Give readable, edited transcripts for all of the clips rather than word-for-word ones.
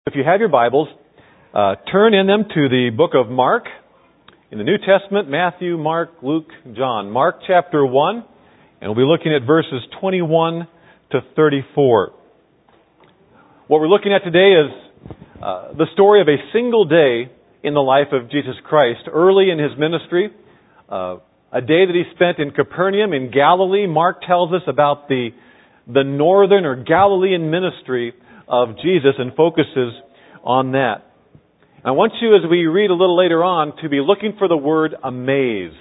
If you have your Bibles, turn in them to the book of Mark. In the New Testament, Matthew, Mark, Luke, John. Mark chapter 1, and we'll be looking at verses 21 to 34. What we're looking at today is the story of a single day in the life of Jesus Christ. Early in His ministry, a day that He spent in Capernaum in Galilee. Mark tells us about the northern or Galilean ministry of Jesus and focuses on that. I want you, as we read a little later on, to be looking for the word amazed.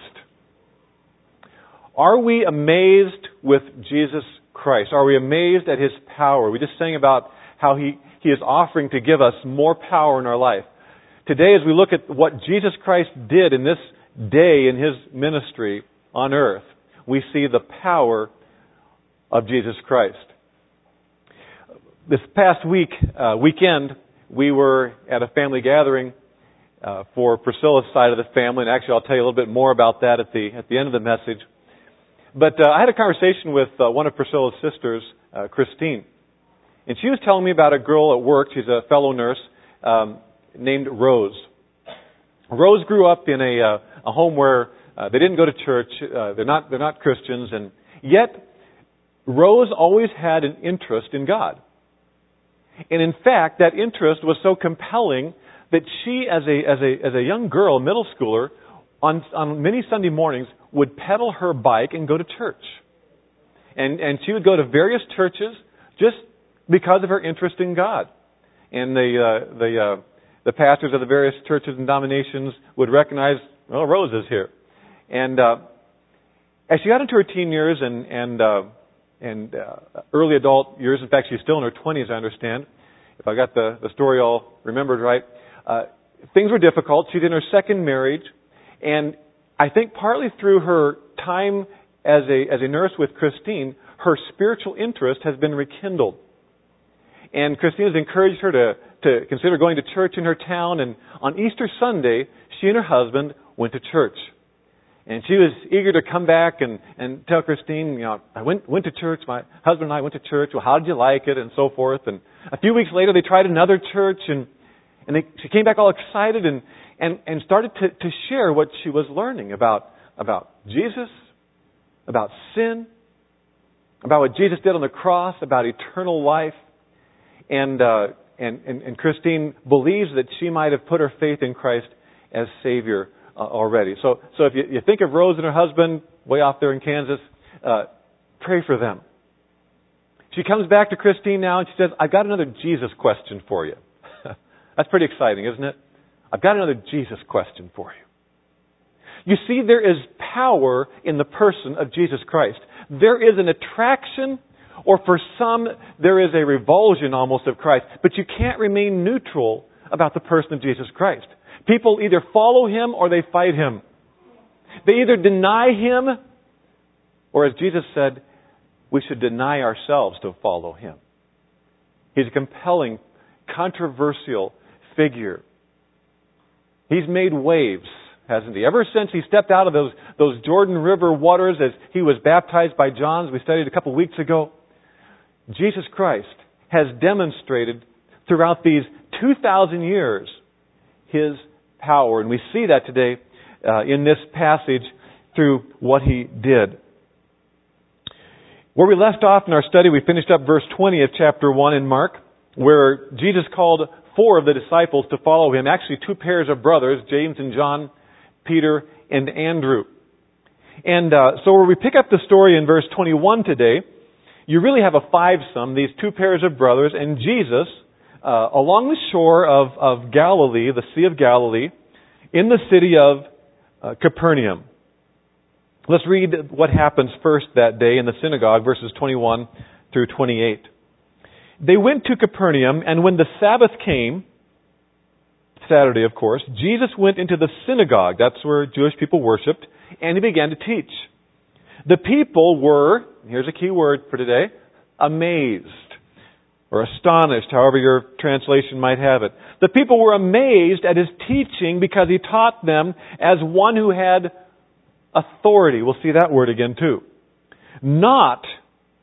Are we amazed with Jesus Christ? Are we amazed at His power? We just sang about how He is offering to give us more power in our life. Today, as we look at what Jesus Christ did in this day in His ministry on earth, we see the power of Jesus Christ. This past weekend, we were at a family gathering for Priscilla's side of the family, and actually I'll tell you a little bit more about that at the end of the message. But I had a conversation with one of Priscilla's sisters, Christine, and she was telling me about a girl at work. She's a fellow nurse named Rose. Rose grew up in a home where they didn't go to church. They're not Christians, and yet Rose always had an interest in God. And in fact, that interest was so compelling that she, as a young girl, middle schooler, on many Sunday mornings, would pedal her bike and go to church. And she would go to various churches just because of her interest in God. And the pastors of the various churches and denominations would recognize, well, Rose is here. And as she got into her teen years and early adult years. In fact, she's still in her 20s, I understand, if I got the story all remembered right. Things were difficult. She's in her second marriage, and I think partly through her time as a nurse with Christine, her spiritual interest has been rekindled. And Christine has encouraged her to consider going to church in her town, and on Easter Sunday, she and her husband went to church. And she was eager to come back and tell Christine, I went to church. My husband and I went to church. Well, how did you like it? And so forth. And a few weeks later, they tried another church, and she came back all excited and started to share what she was learning about Jesus, about sin, about what Jesus did on the cross, about eternal life. And Christine believes that she might have put her faith in Christ as Savior already. So if you think of Rose and her husband way off there in Kansas, pray for them. She comes back to Christine now and she says, I've got another Jesus question for you. That's pretty exciting, isn't it? I've got another Jesus question for you. You see, there is power in the person of Jesus Christ. There is an attraction, or for some, there is a revulsion almost of Christ. But you can't remain neutral about the person of Jesus Christ. People either follow Him or they fight Him. They either deny Him, or as Jesus said, we should deny ourselves to follow Him. He's a compelling, controversial figure. He's made waves, hasn't He? Ever since He stepped out of those Jordan River waters as He was baptized by John, as we studied a couple weeks ago, Jesus Christ has demonstrated throughout these 2,000 years His power. And we see that today in this passage through what He did. Where we left off in our study, we finished up verse 20 of chapter 1 in Mark, where Jesus called 4 of the disciples to follow Him. Actually, 2 pairs of brothers, James and John, Peter and Andrew. And so where we pick up the story in verse 21 today, you really have a fivesome, these 2 pairs of brothers, and Jesus, along the shore of Galilee, the Sea of Galilee, in the city of Capernaum. Let's read what happens first that day in the synagogue, verses 21 through 28. They went to Capernaum, and when the Sabbath came, Saturday of course, Jesus went into the synagogue, that's where Jewish people worshipped, and He began to teach. The people were, here's a key word for today, amazed. Or astonished, however your translation might have it. The people were amazed at His teaching because He taught them as one who had authority. We'll see that word again too. Not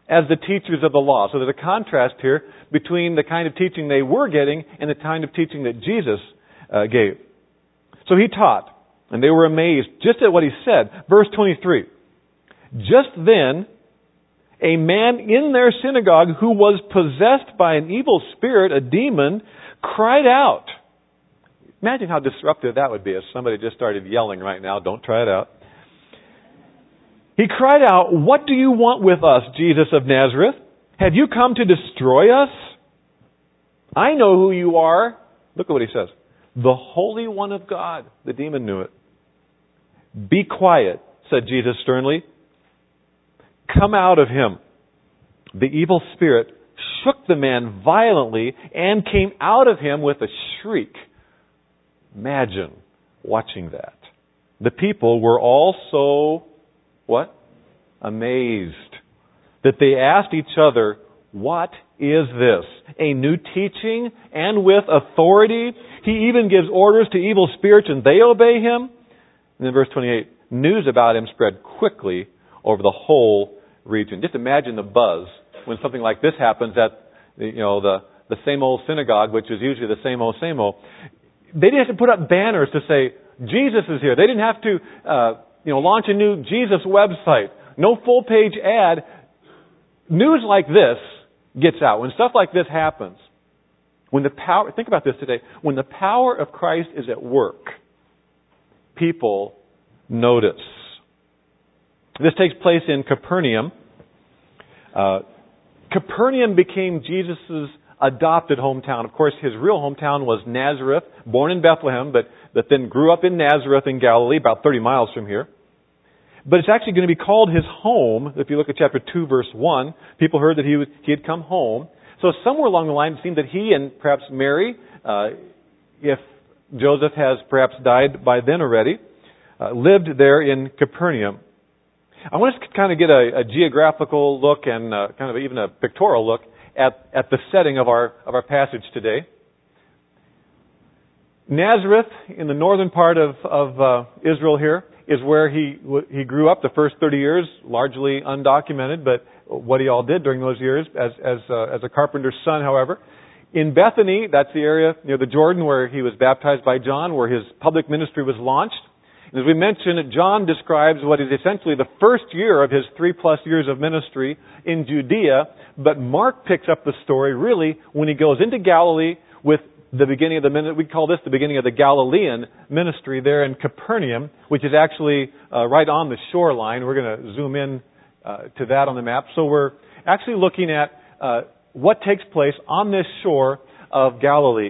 as the teachers of the law. So there's a contrast here between the kind of teaching they were getting and the kind of teaching that Jesus gave. So he taught, and they were amazed just at what he said. Verse 23. Just then, a man in their synagogue who was possessed by an evil spirit, a demon, cried out. Imagine how disruptive that would be if somebody just started yelling right now. Don't try it out. He cried out, "What do you want with us, Jesus of Nazareth? Have you come to destroy us? I know who you are." Look at what he says. "The Holy One of God." The demon knew it. "Be quiet," said Jesus sternly. "Come out of him." The evil spirit shook the man violently and came out of him with a shriek. Imagine watching that. The people were all so, what? Amazed that they asked each other, "What is this? A new teaching and with authority? He even gives orders to evil spirits and they obey him?" And then verse 28, news about him spread quickly over the whole region. Just imagine the buzz when something like this happens at the same old synagogue, which is usually the same old. They didn't have to put up banners to say, "Jesus is here." They didn't have to launch a new Jesus website. No full-page ad. News like this gets out. When stuff like this happens, think about this today, when the power of Christ is at work, people notice. This takes place in Capernaum. Capernaum became Jesus' adopted hometown. Of course, his real hometown was Nazareth, born in Bethlehem, but then grew up in Nazareth in Galilee, about 30 miles from here. But it's actually going to be called his home. If you look at chapter 2, verse 1, people heard that he had come home. So somewhere along the line, it seemed that he and perhaps Mary, if Joseph has perhaps died by then already, lived there in Capernaum. I want us to kind of get a geographical look and kind of even a pictorial look at the setting of our passage today. Nazareth, in the northern part of Israel here, is where he grew up the first 30 years, largely undocumented, but what he all did during those years as a carpenter's son, however. In Bethany, that's the area near the Jordan where he was baptized by John, where his public ministry was launched. And as we mentioned, John describes what is essentially the first year of his 3+ years of ministry in Judea, but Mark picks up the story really when he goes into Galilee with the beginning of we call this the beginning of the Galilean ministry there in Capernaum, which is actually right on the shoreline. We're going to zoom in to that on the map. So we're actually looking at what takes place on this shore of Galilee.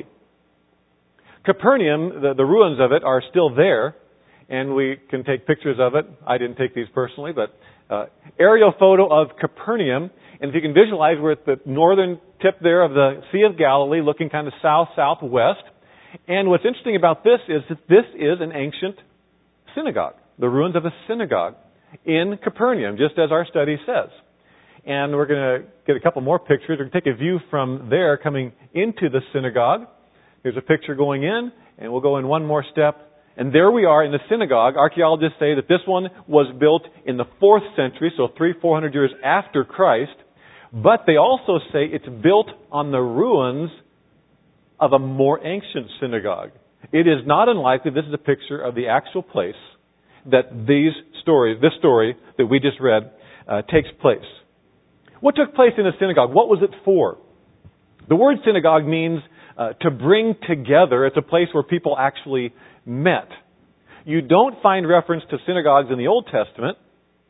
Capernaum, the ruins of it are still there, and we can take pictures of it. I didn't take these personally, but aerial photo of Capernaum. And if you can visualize, we're at the northern tip there of the Sea of Galilee, looking kind of south-southwest. And what's interesting about this is that this is an ancient synagogue, the ruins of a synagogue in Capernaum, just as our study says. And we're going to get a couple more pictures. We're going to take a view from there coming into the synagogue. Here's a picture going in, and we'll go in one more step. And there we are in the synagogue. Archaeologists say that this one was built in the 4th century, so 300-400 years after Christ. But they also say it's built on the ruins of a more ancient synagogue. It is not unlikely this is a picture of the actual place that this story that we just read takes place. What took place in a synagogue? What was it for? The word synagogue means to bring together. It's a place where people actually met. You don't find reference to synagogues in the Old Testament,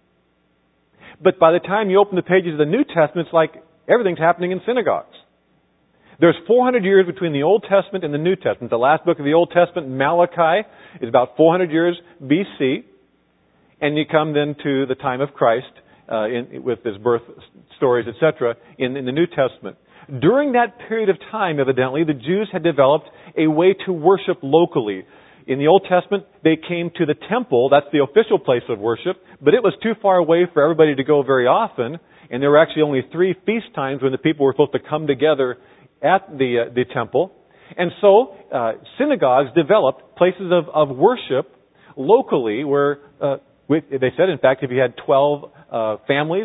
but by the time you open the pages of the New Testament, it's like everything's happening in synagogues. There's 400 years between the Old Testament and the New Testament. The last book of the Old Testament, Malachi, is about 400 years BC. And you come then to the time of Christ with his birth stories, etc., in the New Testament. During that period of time, evidently, the Jews had developed a way to worship locally. In the Old Testament, they came to the temple. That's the official place of worship. But it was too far away for everybody to go very often. And there were actually only 3 feast times when the people were supposed to come together at the temple. And so synagogues developed places of worship locally where they said, in fact, if you had 12 families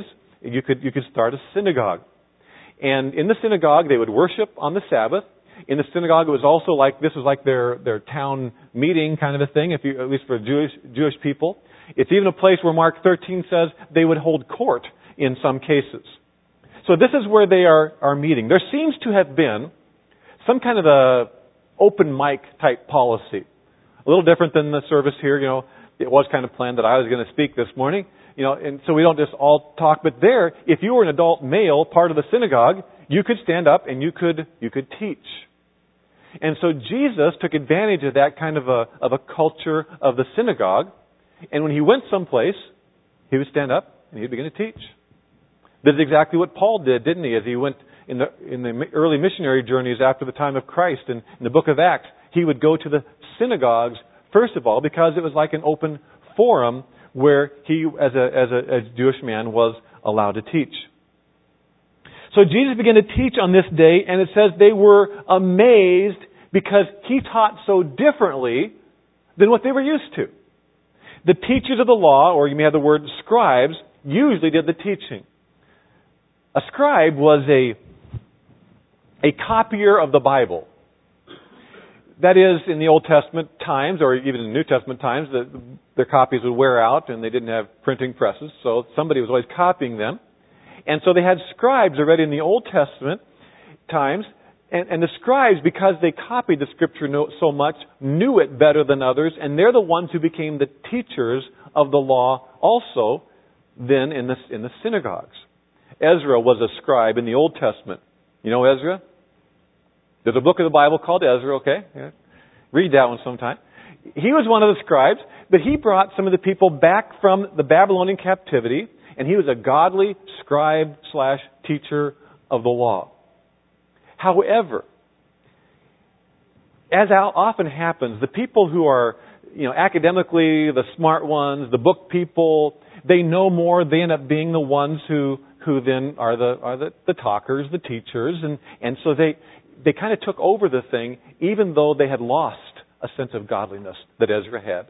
you could start a synagogue. And in the synagogue, they would worship on the Sabbath. In the synagogue, it was also this was like their town meeting kind of a thing, at least for Jewish people. It's even a place where Mark 13 says they would hold court in some cases. So this is where they are meeting. There seems to have been some kind of a open mic type policy. A little different than the service here. It was kind of planned that I was going to speak this morning. And so we don't just all talk. But there, if you were an adult male, part of the synagogue, you could stand up and you could teach. And so Jesus took advantage of that kind of a culture of the synagogue. And when he went someplace, he would stand up and he'd begin to teach. This is exactly what Paul did, didn't he? As he went in the early missionary journeys after the time of Christ in the book of Acts, he would go to the synagogues first of all because it was like an open forum where he, as a Jewish man, was allowed to teach. So Jesus began to teach on this day, and it says they were amazed because he taught so differently than what they were used to. The teachers of the law, or you may have the word scribes, usually did the teaching. A scribe was a copier of the Bible. That is, in the Old Testament times, or even in the New Testament times, their copies would wear out and they didn't have printing presses, so somebody was always copying them. And so they had scribes already in the Old Testament times, and the scribes, because they copied the Scripture so much, knew it better than others, and they're the ones who became the teachers of the law also then in the synagogues. Ezra was a scribe in the Old Testament. You know Ezra? There's a book of the Bible called Ezra, okay? Yeah. Read that one sometime. He was one of the scribes, but he brought some of the people back from the Babylonian captivity, and he was a godly scribe/teacher of the law. However, as often happens, the people who are, academically the smart ones, the book people, they know more. They end up being the ones who then are the talkers, the teachers, and so they kind of took over the thing, even though they had lost a sense of godliness that Ezra had.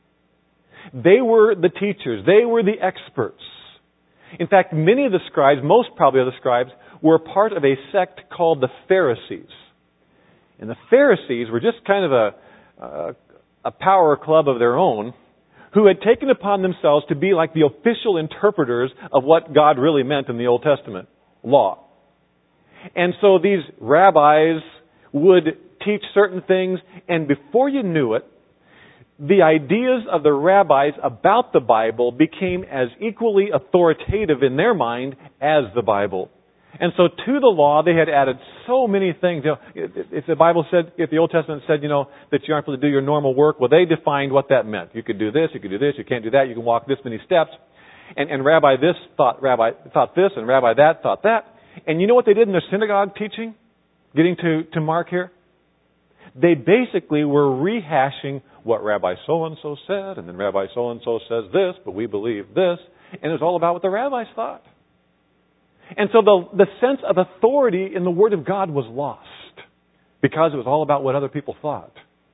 They were the teachers. They were the experts. In fact, many of the scribes, most probably of the scribes, were part of a sect called the Pharisees. And the Pharisees were just kind of a power club of their own who had taken upon themselves to be like the official interpreters of what God really meant in the Old Testament law. And so these rabbis would teach certain things, and before you knew it, the ideas of the rabbis about the Bible became as equally authoritative in their mind as the Bible. And so to the law, they had added so many things. If the Old Testament said, that you aren't supposed to do your normal work, well, they defined what that meant. You could do this, you can't do that, you can walk this many steps. And Rabbi this thought this, and Rabbi that thought that. And you know what they did in their synagogue teaching? Getting to Mark here? They basically were rehashing what Rabbi so-and-so said, and then Rabbi so-and-so says this, but we believe this. And it was all about what the rabbis thought. And so the sense of authority in the Word of God was lost because it was all about what other people thought.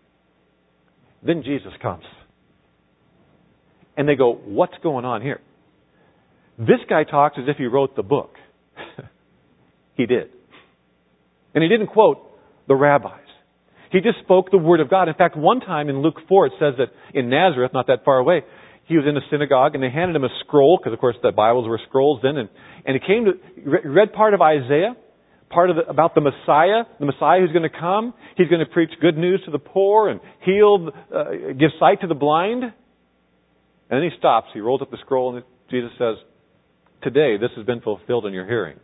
Then Jesus comes. And they go, what's going on here? This guy talks as if he wrote the book. He did. And he didn't quote the rabbis. He just spoke the Word of God. In fact, one time in Luke 4, it says that in Nazareth, not that far away, he was in a synagogue and they handed him a scroll, because of course the Bibles were scrolls then, and he came to read part of Isaiah, about the Messiah who's going to come. He's going to preach good news to the poor and give sight to the blind. And then he stops. He rolls up the scroll and Jesus says, "Today this has been fulfilled in your hearing."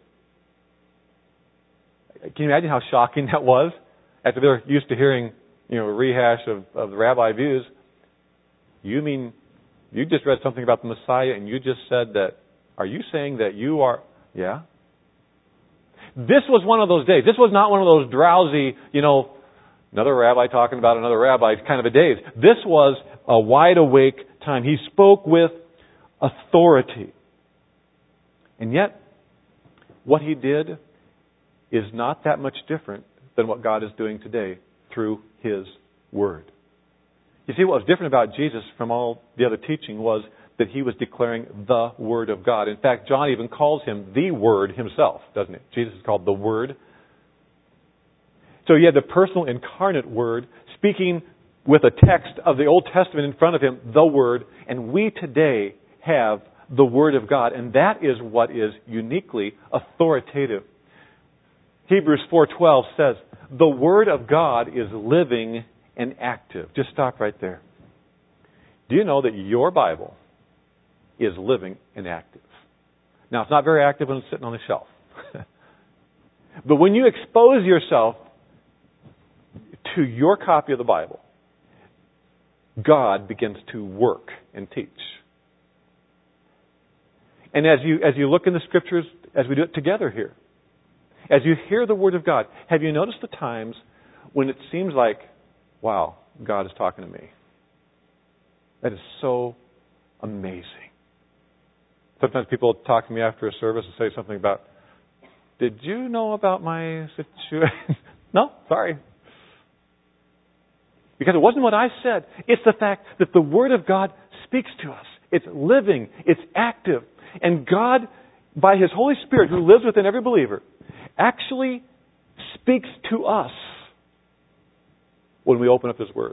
Can you imagine how shocking that was? After they're used to hearing, a rehash of the rabbi views. You mean you just read something about the Messiah and you just said that? Are you saying that you are? Yeah. This was one of those days. This was not one of those drowsy, another rabbi talking about another rabbi kind of a days. This was a wide awake time. He spoke with authority. And yet, what he did is not that much different than what God is doing today through His Word. You see, what was different about Jesus from all the other teaching was that he was declaring the Word of God. In fact, John even calls him the Word himself, doesn't he? Jesus is called the Word. So he had the personal incarnate Word speaking with a text of the Old Testament in front of him, the Word, and we today have the Word of God, and that is what is uniquely authoritative. Hebrews 4:12 says, the Word of God is living and active. Just stop right there. Do you know that your Bible is living and active? Now, it's not very active when it's sitting on the shelf. But when you expose yourself to your copy of the Bible, God begins to work and teach. And as you look in the Scriptures, as we do it together here, as you hear the Word of God, have you noticed the times when it seems like, wow, God is talking to me? That is so amazing. Sometimes people talk to me after a service and say something about, did you know about my situation? No, sorry. Because it wasn't what I said. It's the fact that the Word of God speaks to us. It's living. It's active. And God, by His Holy Spirit, who lives within every believer, actually speaks to us when we open up His Word.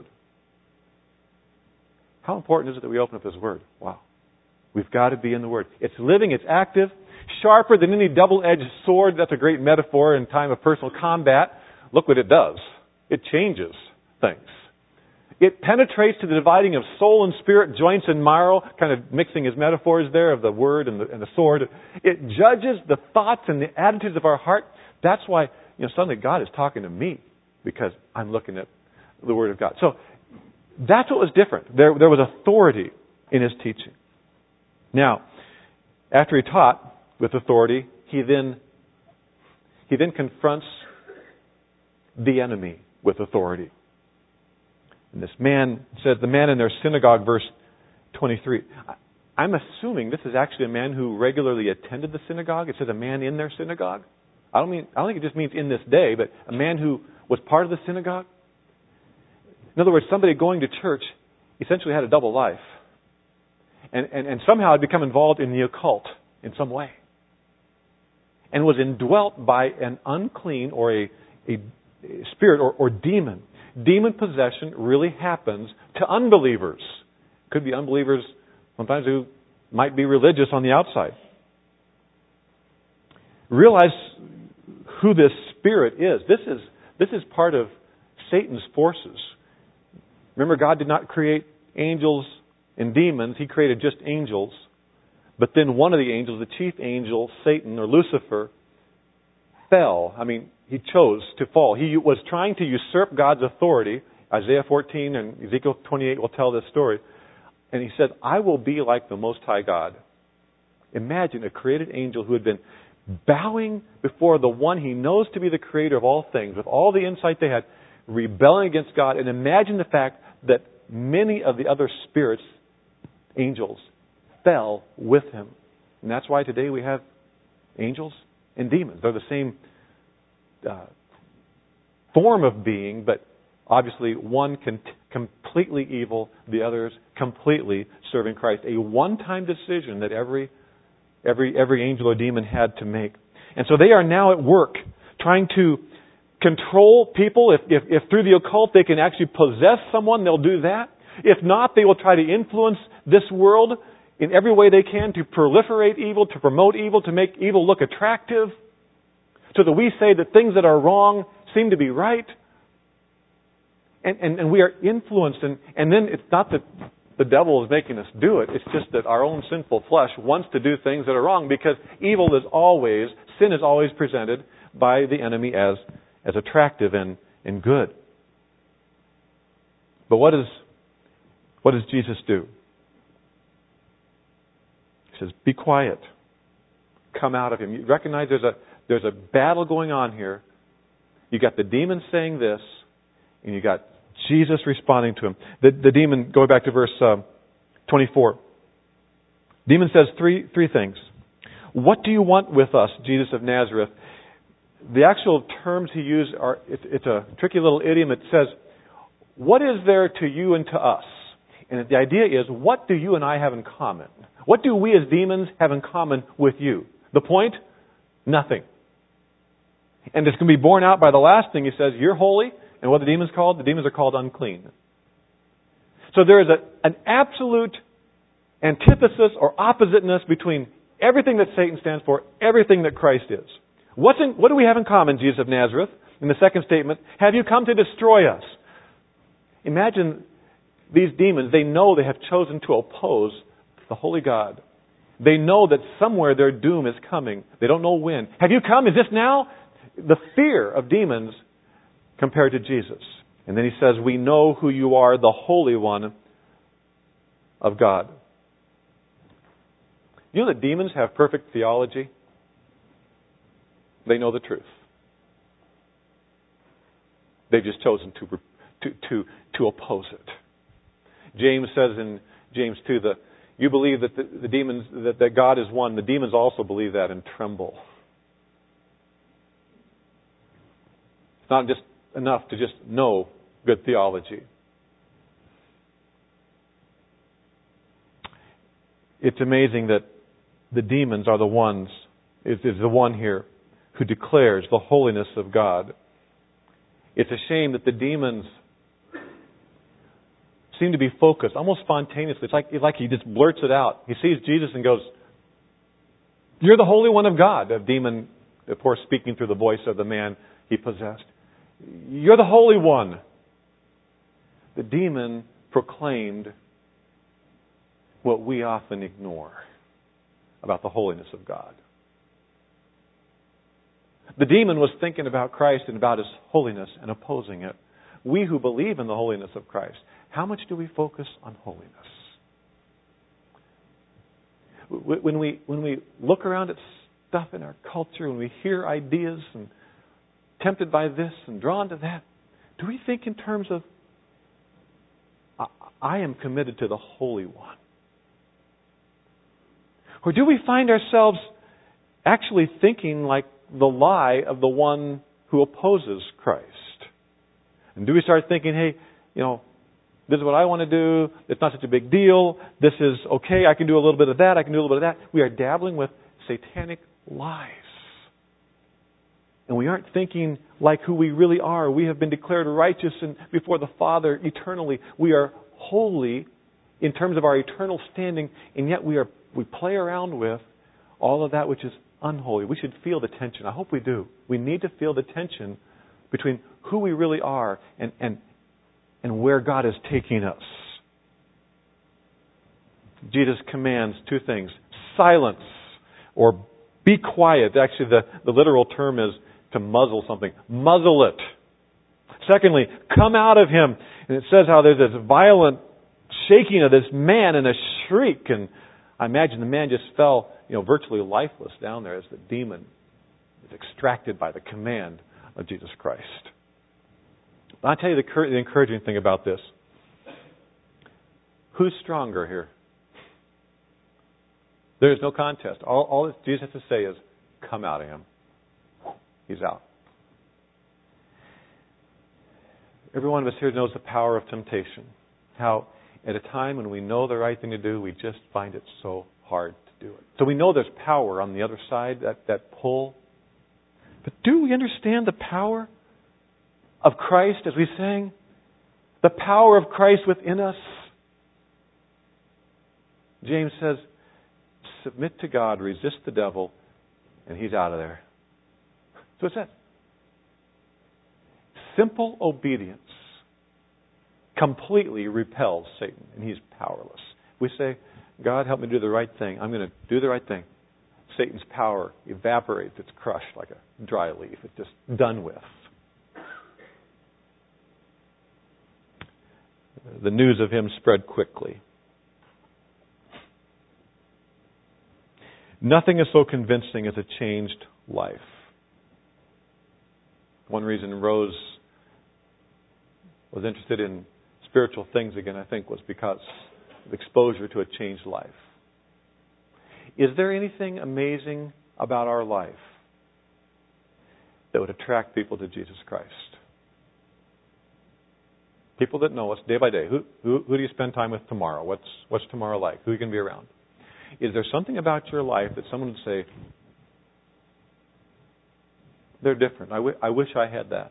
How important is it that we open up His Word? Wow. We've got to be in the Word. It's living, it's active, sharper than any double-edged sword. That's a great metaphor in time of personal combat. Look what it does. It changes things. It penetrates to the dividing of soul and spirit, joints and marrow, kind of mixing his metaphors there of the Word and the sword. It judges the thoughts and the attitudes of our heart. That's why, suddenly God is talking to me because I'm looking at the Word of God. So that's what was different. There was authority in his teaching. Now, after he taught with authority, he then confronts the enemy with authority. And this man says, the man in their synagogue, verse 23. I'm assuming this is actually a man who regularly attended the synagogue. It says a man in their synagogue. I don't think it just means in this day, but a man who was part of the synagogue. In other words, somebody going to church essentially had a double life. And somehow had become involved in the occult in some way. And was indwelt by an unclean or a spirit or demon. Demon possession really happens to unbelievers. Could be unbelievers sometimes who might be religious on the outside. Realize who this spirit is. This is part of Satan's forces. Remember, God did not create angels and demons. He created just angels. But then one of the angels, the chief angel, Satan or Lucifer, fell. He chose to fall. He was trying to usurp God's authority. Isaiah 14 and Ezekiel 28 will tell this story. And he said, I will be like the Most High God. Imagine a created angel who had been bowing before the one he knows to be the creator of all things, with all the insight they had, rebelling against God. And imagine the fact that many of the other spirits, angels, fell with him. And that's why today we have angels and demons. They're the same form of being, but obviously one completely evil, the others completely serving Christ. A one-time decision that every angel or demon had to make. And so they are now at work trying to control people. If through the occult they can actually possess someone, they'll do that. If not, they will try to influence this world in every way they can to proliferate evil, to promote evil, to make evil look attractive, so that we say that things that are wrong seem to be right. And we are influenced. And then it's not that the devil is making us do it. It's just that our own sinful flesh wants to do things that are wrong, because sin is always presented by the enemy as attractive and good. But what does Jesus do? He says, be quiet. Come out of him. You recognize there's a battle going on here. You got the demon saying this, and you got Jesus responding to him. The demon, going back to verse 24. Demon says three things. What do you want with us, Jesus of Nazareth? The actual terms he used it's a tricky little idiom. It says, what is there to you and to us? And the idea is, what do you and I have in common? What do we as demons have in common with you? The point? Nothing. And it's going to be borne out by the last thing he says, you're holy. And what are the demons called? The demons are called unclean. So there is an absolute antithesis or oppositeness between everything that Satan stands for, everything that Christ is. What do we have in common, Jesus of Nazareth? In the second statement, have you come to destroy us? Imagine these demons, they know they have chosen to oppose the holy God. They know that somewhere their doom is coming. They don't know when. Have you come? Is this now? The fear of demons compared to Jesus. And then he says, we know who you are, the Holy One of God. You know that demons have perfect theology? They know the truth. They've just chosen to oppose it. James says in James 2 that you believe that the demons, that God is one. The demons also believe that and tremble. It's not just enough to just know good theology. It's amazing that the demons are the ones, is the one here who declares the holiness of God. It's a shame that the demons seem to be focused almost spontaneously. It's like he just blurts it out. He sees Jesus and goes, you're the Holy One of God. A demon, of course, speaking through the voice of the man he possessed. You're the Holy One. The demon proclaimed what we often ignore about the holiness of God. The demon was thinking about Christ and about His holiness and opposing it. We who believe in the holiness of Christ, how much do we focus on holiness? When we look around at stuff in our culture, when we hear ideas and tempted by this and drawn to that, do we think in terms of, I am committed to the Holy One? Or do we find ourselves actually thinking like the lie of the one who opposes Christ? And do we start thinking, hey, this is what I want to do. It's not such a big deal. This is okay. I can do a little bit of that. I can do a little bit of that. We are dabbling with satanic lies. And we aren't thinking like who we really are. We have been declared righteous before the Father eternally. We are holy in terms of our eternal standing, and yet we play around with all of that which is unholy. We should feel the tension. I hope we do. We need to feel the tension between who we really are and where God is taking us. Jesus commands two things. Silence, or be quiet. Actually, the literal term is to muzzle something. Muzzle it. Secondly, come out of him. And it says how there's this violent shaking of this man and a shriek. And I imagine the man just fell, virtually lifeless down there as the demon is extracted by the command of Jesus Christ. I'll tell you the encouraging thing about this. Who's stronger here? There is no contest. All that Jesus has to say is, come out of him. He's out. Every one of us here knows the power of temptation. How at a time when we know the right thing to do, we just find it so hard to do it. So we know there's power on the other side, that pull. But do we understand the power of Christ, as we sang? The power of Christ within us. James says, submit to God, resist the devil, and he's out of there. So it's that. Simple obedience completely repels Satan, and he's powerless. We say, God, help me do the right thing. I'm going to do the right thing. Satan's power evaporates. It's crushed like a dry leaf. It's just done with. The news of him spread quickly. Nothing is so convincing as a changed life. One reason Rose was interested in spiritual things again, I think, was because of exposure to a changed life. Is there anything amazing about our life that would attract people to Jesus Christ? People that know us day by day. Who do you spend time with tomorrow? What's tomorrow like? Who are you going to be around? Is there something about your life that someone would say, they're different. I wish I had that.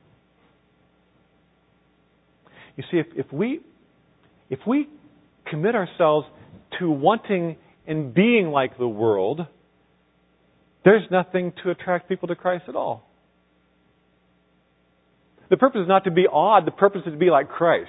You see, if we commit ourselves to wanting and being like the world, there's nothing to attract people to Christ at all. The purpose is not to be odd. The purpose is to be like Christ.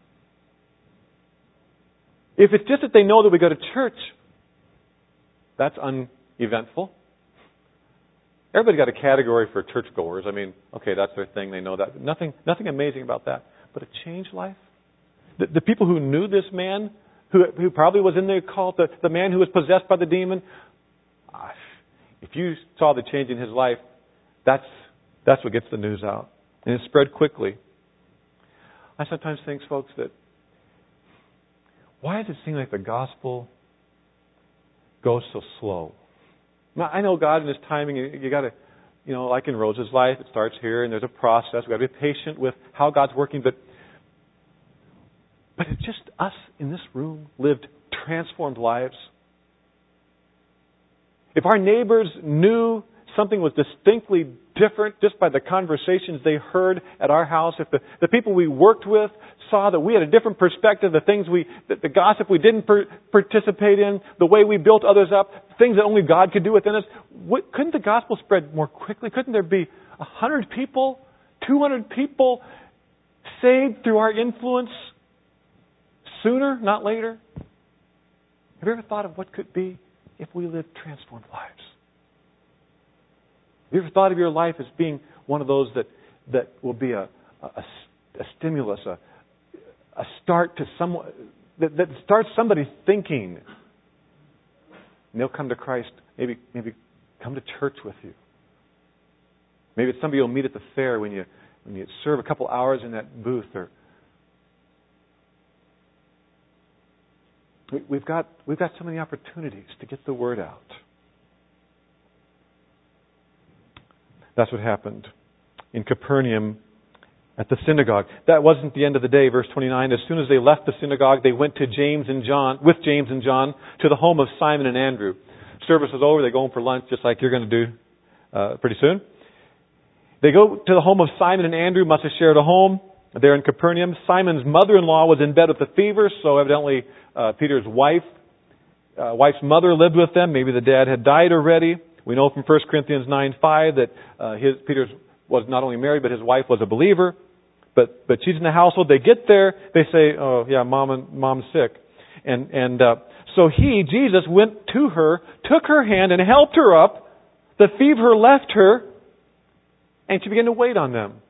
If it's just that they know that we go to church, that's uneventful. Everybody got a category for churchgoers. I mean, okay, that's their thing. They know that. Nothing amazing about that. But a changed life? The people who knew this man, who probably was in the cult, the man who was possessed by the demon, if you saw the change in his life, that's what gets the news out. And it spread quickly. I sometimes think, folks, that why does it seem like the gospel goes so slow? Now, I know God in His timing, you got to, like in Rose's life, it starts here and there's a process. We've got to be patient with how God's working. But it's just us in this room lived transformed lives. If our neighbors knew something was distinctly different just by the conversations they heard at our house, if the people we worked with saw that we had a different perspective, the gossip we didn't participate in, the way we built others up, things that only God could do within us, couldn't the gospel spread more quickly? Couldn't there be 100 people, 200 people saved through our influence sooner, not later? Have you ever thought of what could be if we lived transformed lives? Have you ever thought of your life as being one of those that will be a stimulus, a start to someone that starts somebody thinking, and they'll come to Christ, maybe come to church with you. Maybe it's somebody you'll meet at the fair when you serve a couple hours in that booth. Or we've got so many opportunities to get the word out. That's what happened in Capernaum at the synagogue. That wasn't the end of the day. Verse 29, as soon as they left the synagogue, they went to James and John to the home of Simon and Andrew. Service is over. They go home for lunch just like you're going to do pretty soon. They go to the home of Simon and Andrew, must have shared a home there in Capernaum. Simon's mother-in-law was in bed with a fever, so evidently Peter's wife's mother lived with them. Maybe the dad had died already. We know from 1 Corinthians 9:5 that Peter was not only married, but his wife was a believer. But she's in the household. They get there. They say, "Oh yeah, mom's sick," and so Jesus, went to her, took her hand, and helped her up. The fever left her, and she began to wait on them.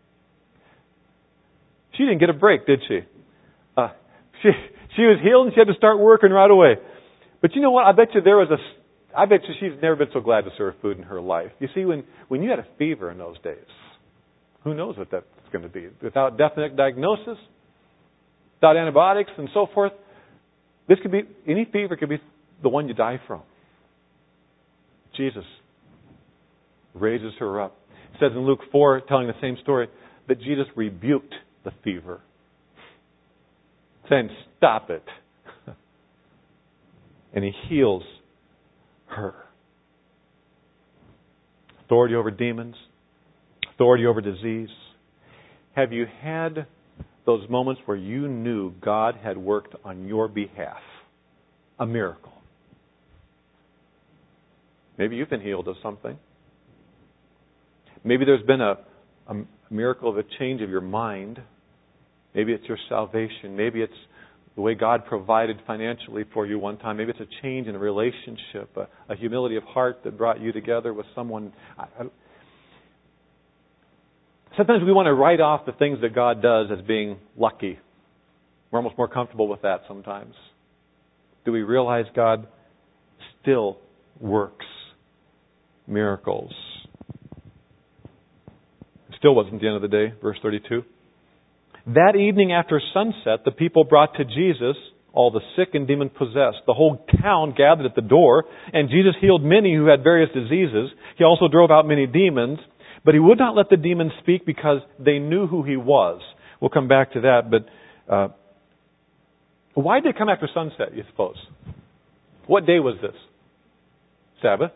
She didn't get a break, did she? She was healed, and she had to start working right away. But you know what? I bet you she's never been so glad to serve food in her life. You see, when you had a fever in those days, who knows what that's going to be? Without definite diagnosis, without antibiotics and so forth, any fever could be the one you die from. Jesus raises her up. It says in Luke 4, telling the same story, that Jesus rebuked the fever, saying, "Stop it." And He heals her. Authority over demons, authority over disease. Have you had those moments where you knew God had worked on your behalf? A miracle. Maybe you've been healed of something. Maybe there's been a miracle of a change of your mind. Maybe it's your salvation. Maybe it's the way God provided financially for you one time. Maybe it's a change in a relationship, a humility of heart that brought you together with someone. Sometimes we want to write off the things that God does as being lucky. We're almost more comfortable with that sometimes. Do we realize God still works miracles? It still wasn't the end of the day. Verse 32. That evening after sunset, the people brought to Jesus all the sick and demon-possessed. The whole town gathered at the door, and Jesus healed many who had various diseases. He also drove out many demons, but He would not let the demons speak because they knew who He was. we'll come back to that. But why did it come after sunset, you suppose? What day was this? Sabbath.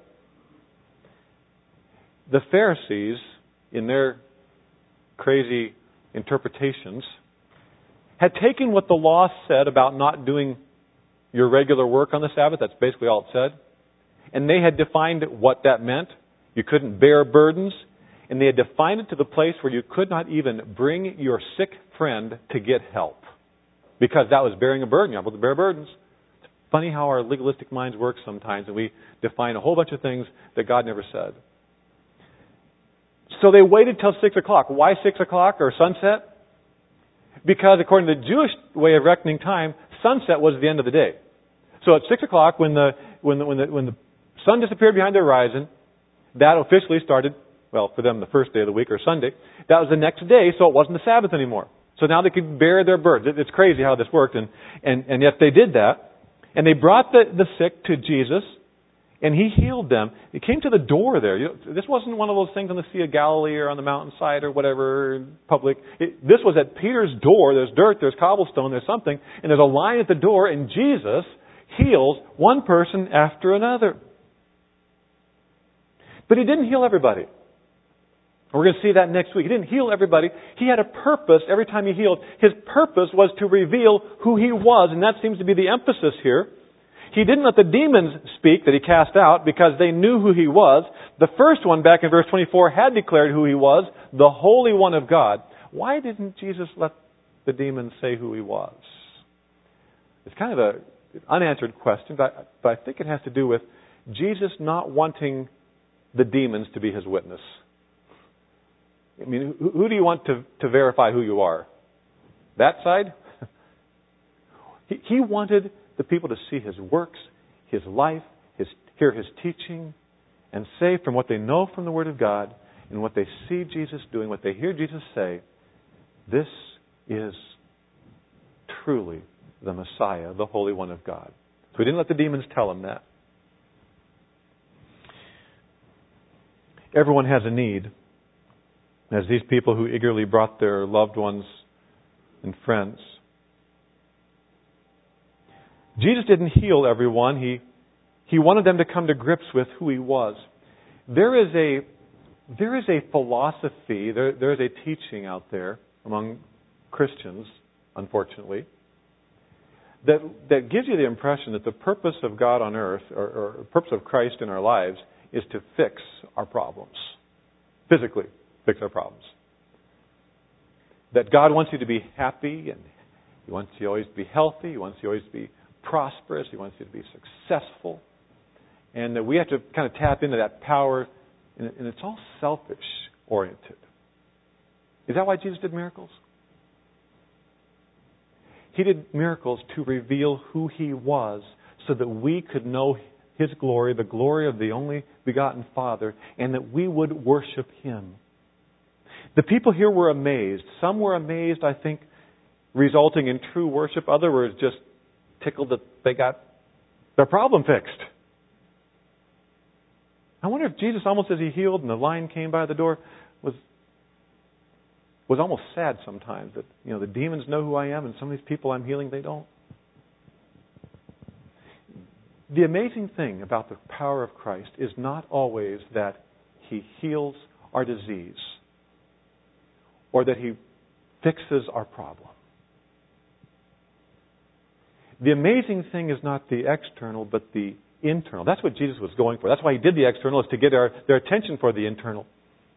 The Pharisees, in their crazy interpretations, had taken what the law said about not doing your regular work on the Sabbath. That's basically all it said. And they had defined what that meant. You couldn't bear burdens. And they had defined it to the place where you could not even bring your sick friend to get help. Because that was bearing a burden. You're able to bear burdens. It's funny how our legalistic minds work sometimes, and we define a whole bunch of things that God never said. So they waited till 6 o'clock. Why 6 o'clock or sunset? Because according to the Jewish way of reckoning time, sunset was the end of the day. So at 6 o'clock, when the sun disappeared behind the horizon, that officially started, well, for them the first day of the week or Sunday. That was the next day, so it wasn't the Sabbath anymore. So now they could bear their burdens. It's crazy how this worked, and yet they did that. And they brought the sick to Jesus, and He healed them. He came to the door there. This wasn't one of those things on the Sea of Galilee or on the mountainside or whatever, public. This was at Peter's door. There's dirt, there's cobblestone, there's something, and there's a line at the door, and Jesus heals one person after another. But He didn't heal everybody. We're going to see that next week. He didn't heal everybody. He had a purpose every time He healed. His purpose was to reveal who He was, and that seems to be the emphasis here. He didn't let the demons speak that He cast out because they knew who He was. The first one, back in verse 24, had declared who He was, the Holy One of God. Why didn't Jesus let the demons say who He was? It's kind of an unanswered question, but I think it has to do with Jesus not wanting the demons to be His witness. I mean, who do you want to verify who you are? That side? He wanted the people to see His works, His life, hear His teaching, and say from what they know from the Word of God and what they see Jesus doing, what they hear Jesus say, this is truly the Messiah, the Holy One of God. So He didn't let the demons tell Him that. Everyone has a need. As these people who eagerly brought their loved ones and friends. Jesus didn't heal everyone. He wanted them to come to grips with who He was. There is a philosophy, there is a teaching out there among Christians, unfortunately, that gives you the impression that the purpose of God on earth, or the purpose of Christ in our lives, is to fix our problems. Physically. Fix our problems. That God wants you to be happy, and He wants you always to be healthy, He wants you always to be prosperous, He wants you to be successful. And that we have to kind of tap into that power, and it's all selfish-oriented. Is that why Jesus did miracles? He did miracles to reveal who He was so that we could know His glory, the glory of the only begotten Father, and that we would worship Him. The people here were amazed. Some were amazed, I think, resulting in true worship. Others were just tickled that they got their problem fixed. I wonder if Jesus, almost as He healed and the line came by the door, was almost sad sometimes that, the demons know who I am and some of these people I'm healing, they don't. The amazing thing about the power of Christ is not always that He heals our disease, or that He fixes our problem. The amazing thing is not the external, but the internal. That's what Jesus was going for. That's why He did the external, is to get their attention for the internal.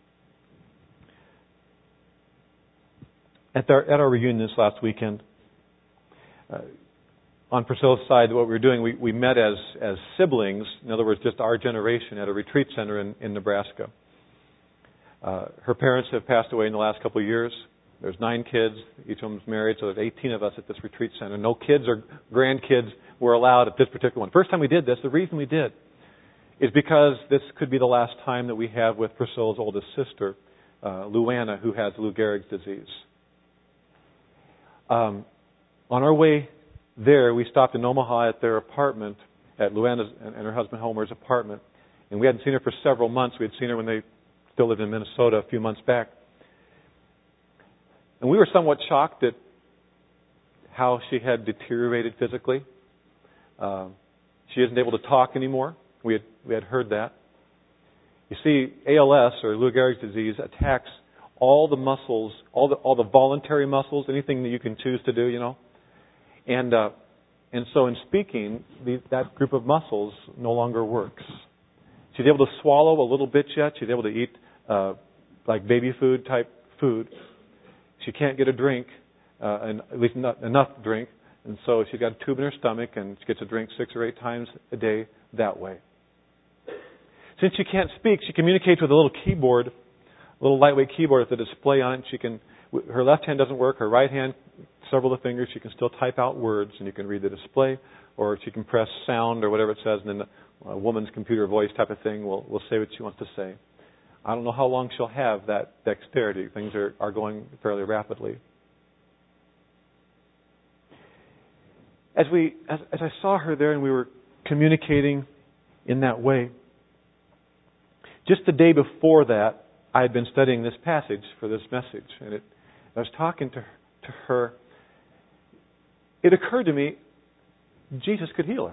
At our reunion this last weekend, on Priscilla's side, what we were doing, we met as siblings, in other words, just our generation, at a retreat center in Nebraska. Her parents have passed away in the last couple of years. There's 9 kids. Each of them's married, so there's 18 of us at this retreat center. No kids or grandkids were allowed at this particular one. First time we did this, the reason we did, is because this could be the last time that we have with Priscilla's oldest sister, Luana, who has Lou Gehrig's disease. On our way there, we stopped in Omaha at their apartment, at Luana's and her husband Homer's apartment. And we hadn't seen her for several months. We had seen her when they still lived in Minnesota a few months back. And we were somewhat shocked at how she had deteriorated physically. She isn't able to talk anymore. We had heard that. You see, ALS, or Lou Gehrig's disease, attacks all the muscles, all the voluntary muscles, anything that you can choose to do, And so in speaking, that group of muscles no longer works. She's able to swallow a little bit yet. She's able to eat like baby food type food. She can't get a drink, and at least not enough drink. And so she's got a tube in her stomach, and she gets a drink 6 or 8 times a day that way. Since she can't speak, she communicates with a little keyboard, a little lightweight keyboard with a display on it. Her left hand doesn't work. Her right hand, several of the fingers, she can still type out words, and you can read the display, or she can press sound or whatever it says, and then a woman's computer voice type of thing will say what she wants to say. I don't know how long she'll have that dexterity. Things are going fairly rapidly. As I saw her there and we were communicating in that way, just the day before that, I had been studying this passage for this message, and I was talking to her. It occurred to me, Jesus could heal her.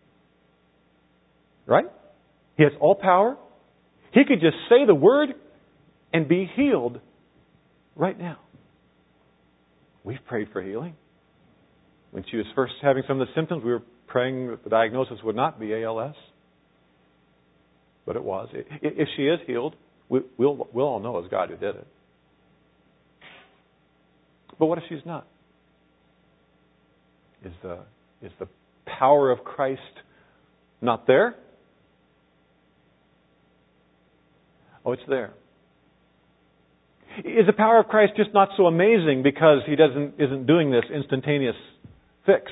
Right? He has all power. He could just say the word and be healed right now. We've prayed for healing. When she was first having some of the symptoms, we were praying that the diagnosis would not be ALS. But it was. If she is healed, we'll all know it's God who did it. But what if she's not? Is the power of Christ not there? Oh, it's there. Is the power of Christ just not so amazing because He isn't doing this instantaneous fix?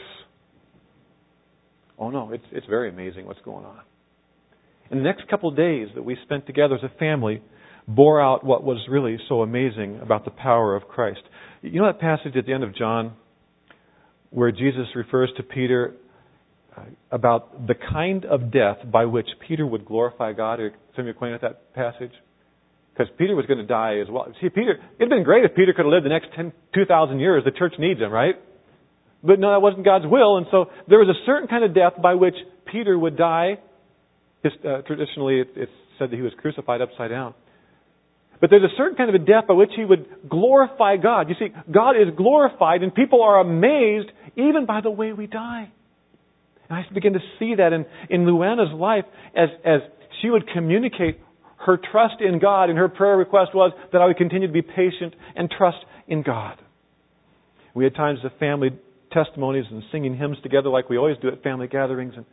Oh no, it's very amazing what's going on. And the next couple of days that we spent together as a family bore out what was really so amazing about the power of Christ. You know that passage at the end of John where Jesus refers to Peter about the kind of death by which Peter would glorify God? Are some of you acquainted with that passage? Because Peter was going to die as well. See, it'd been great if Peter could have lived the next 2,000 years. The church needs him, right? But no, that wasn't God's will. And so there was a certain kind of death by which Peter would die. Traditionally, it's said that he was crucified upside down. But there's a certain kind of a death by which he would glorify God. You see, God is glorified, and people are amazed even by the way we die. And I begin to see that in Luana's life as she would communicate her trust in God, and her prayer request was that I would continue to be patient and trust in God. We had times of family testimonies and singing hymns together like we always do at family gatherings. And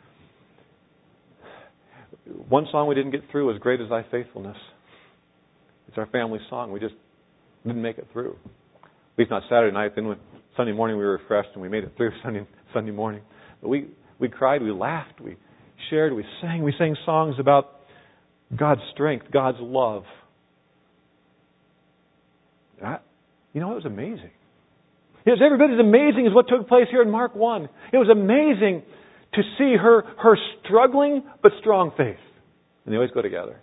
one song we didn't get through was Great Is Thy Faithfulness. It's our family song. We just didn't make it through. At least not Saturday night. Then Sunday morning we were refreshed and we made it through Sunday morning. But we cried, we laughed, we shared, we sang. We sang songs about God's strength, God's love. It was amazing. It was every bit as amazing as what took place here in Mark 1. It was amazing to see her struggling but strong faith. And they always go together.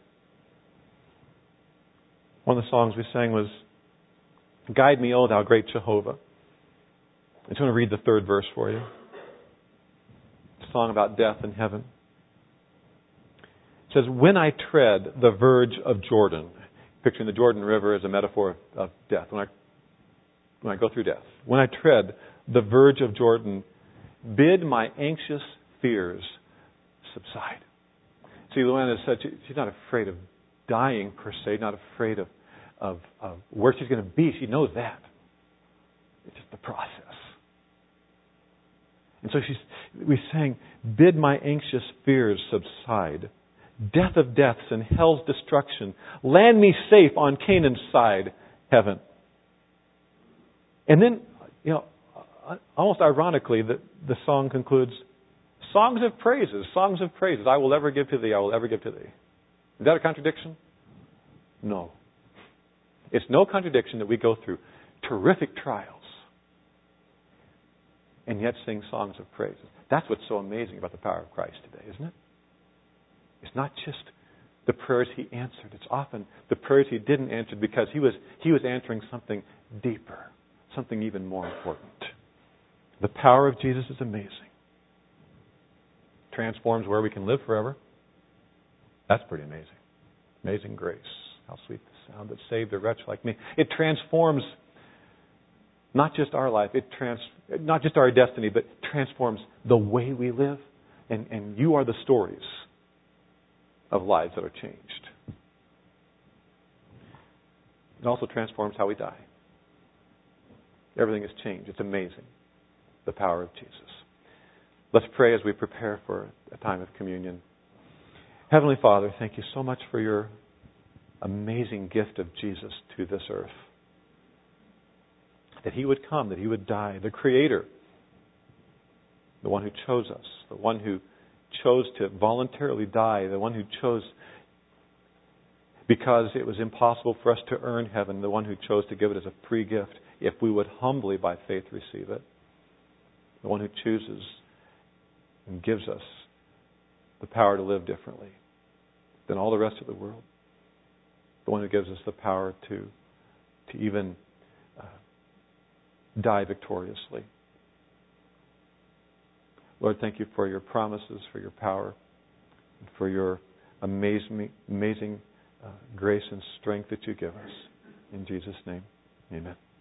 One of the songs we sang was, Guide Me, O Thou Great Jehovah. I just want to read the 3rd verse for you. It's a song about death in heaven. It says, When I tread the verge of Jordan, picturing the Jordan River as a metaphor of death, when I go through death. When I tread the verge of Jordan, bid my anxious fears subside. See, Luana said she's not afraid of dying per se, not afraid of where she's going to be. She knows that. It's just the process. And so we sang, bid my anxious fears subside. Death of deaths and hell's destruction. Land me safe on Canaan's side, heaven. And then, almost ironically, the song concludes, songs of praises. I will ever give to thee, I will ever give to thee. Is that a contradiction? No. It's no contradiction that we go through terrific trials and yet sing songs of praises. That's what's so amazing about the power of Christ today, isn't it? It's not just the prayers He answered. It's often the prayers He didn't answer because He was answering something deeper, something even more important. The power of Jesus is amazing. Transforms where we can live forever. That's pretty amazing. Amazing grace. How sweet the sound that saved a wretch like me. It transforms not just our life, not just our destiny, but transforms the way we live. And you are the stories of lives that are changed. It also transforms how we die. Everything has changed. It's amazing, the power of Jesus. Let's pray as we prepare for a time of communion. Heavenly Father, thank you so much for your amazing gift of Jesus to this earth. That He would come, that He would die, the Creator, the one who chose us, the one who chose to voluntarily die, the one who chose because it was impossible for us to earn heaven, the one who chose to give it as a free gift if we would humbly by faith receive it, the one who chooses and gives us the power to live differently than all the rest of the world, the one who gives us the power to even die victoriously. Lord, thank you for your promises, for your power, and for your amazing grace and strength that you give us. In Jesus' name, amen.